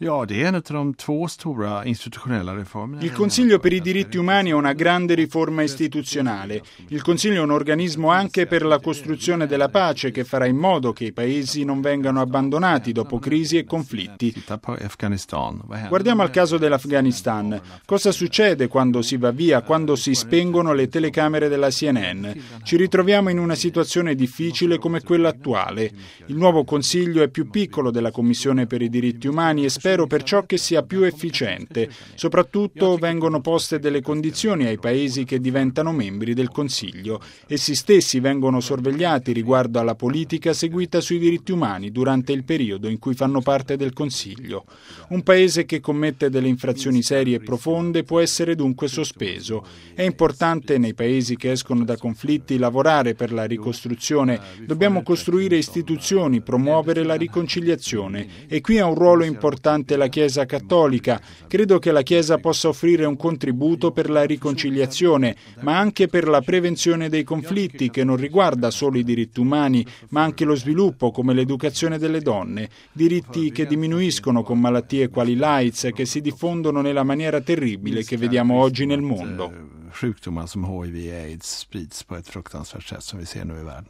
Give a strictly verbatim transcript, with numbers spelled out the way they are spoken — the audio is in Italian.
Ja, det är en av de två stora istitutionella reformer. Il Consiglio per i diritti umani è una grande riforma istituzionale. Il Consiglio è un organismo anche per la costruzione della pace che farà in modo che i paesi non vengano abbandonati dopo crisi e conflitti. Guardiamo al caso dell'Afghanistan. Cosa succede quando si va via, quando si spengono le telecamere della C N N? Ci ritroviamo in una situazione difficile come quella attuale. Il nuovo Consiglio è più piccolo della Commissione per i diritti umani e spero perciò che sia più efficiente. Soprattutto vengono poste delle condizioni ai paesi che diventano membri del Consiglio. Essi stessi vengono sorvegliati riguardo alla politica seguita sui diritti umani durante il periodo in cui fanno parte del Consiglio. Un paese che commette delle infrazioni serie e profonde può essere dunque sospeso. È importante nei paesi che escono da conflitti lavorare per la ricostruzione. Dobbiamo costruire istituzioni, promuovere la riconciliazione e qui ha un ruolo importante la Chiesa cattolica. Credo che la Chiesa possa offrire un contributo per la riconciliazione, ma anche per la prevenzione dei conflitti, che non riguarda solo i diritti umani, ma anche lo sviluppo, come l'educazione delle donne, diritti che diminuiscono con malattie quali l'AIDS che si diffondono nella maniera terribile che vediamo oggi nel mondo. Sjukdomar som H I V och AIDS sprids på ett fruktansvärt sätt som vi ser nu i världen.